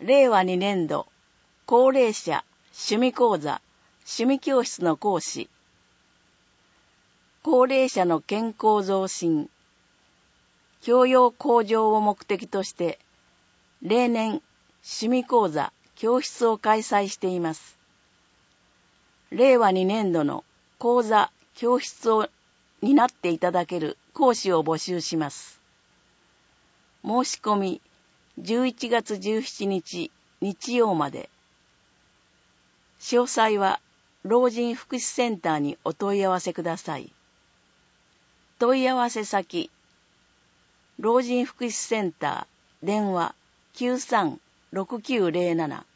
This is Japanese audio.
令和2年度高齢者趣味講座趣味教室の講師、高齢者の健康増進、教養向上を目的として例年趣味講座教室を開催しています。令和2年度の講座教室を担っていただける講師を募集します。申し込み11月17日日曜まで。詳細は老人福祉センターにお問い合わせください。問い合わせ先、老人福祉センター電話 93-6907